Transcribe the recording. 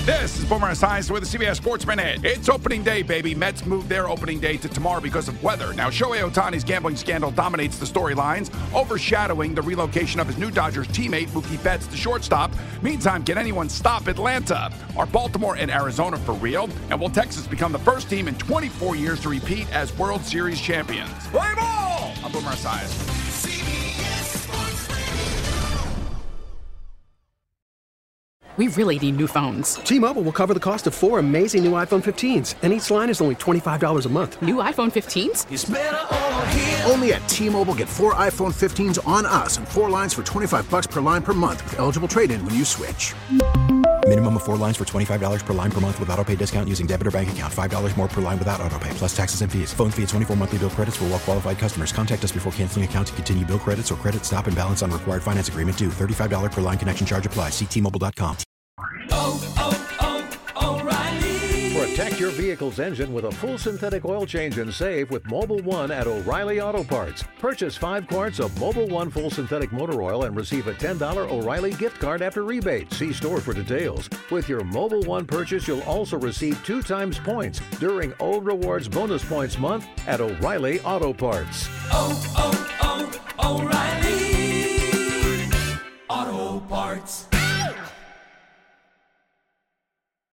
This is Boomer Esiason with the CBS Sports Minute. It's opening day, baby. Mets moved their opening day to tomorrow because of weather. Now, Shohei Ohtani's gambling scandal dominates the storylines, overshadowing the relocation of his new Dodgers teammate, Mookie Betts, the shortstop. Meantime, can anyone stop Atlanta? Are Baltimore and Arizona for real? And will Texas become the first team in 24 years to repeat as World Series champions? Play ball! I'm Boomer Esiason. We really need new phones. T-Mobile will cover the cost of 4 amazing new iPhone 15s, and each line is only $25 a month. New iPhone 15s? It's better over here. Only at T-Mobile, get 4 iPhone 15s on us and 4 lines for $25 per line per month with eligible trade-in when you switch. Minimum of 4 lines for $25 per line per month with autopay discount using debit or bank account. $5 more per line without autopay, plus taxes and fees. Phone fee at 24 monthly bill credits for well-qualified customers. Contact us before canceling account to continue bill credits or credit stop and balance on required finance agreement due. $35 per line connection charge applies. See T-Mobile.com. O'Reilly. Protect your vehicle's engine with a full synthetic oil change and save with Mobil 1 at O'Reilly Auto Parts. Purchase 5 quarts of Mobil 1 full synthetic motor oil and receive a $10 O'Reilly gift card after rebate. See store for details. With your Mobil 1 purchase, you'll also receive 2 times points during O Rewards Bonus Points Month at O'Reilly Auto Parts. O'Reilly.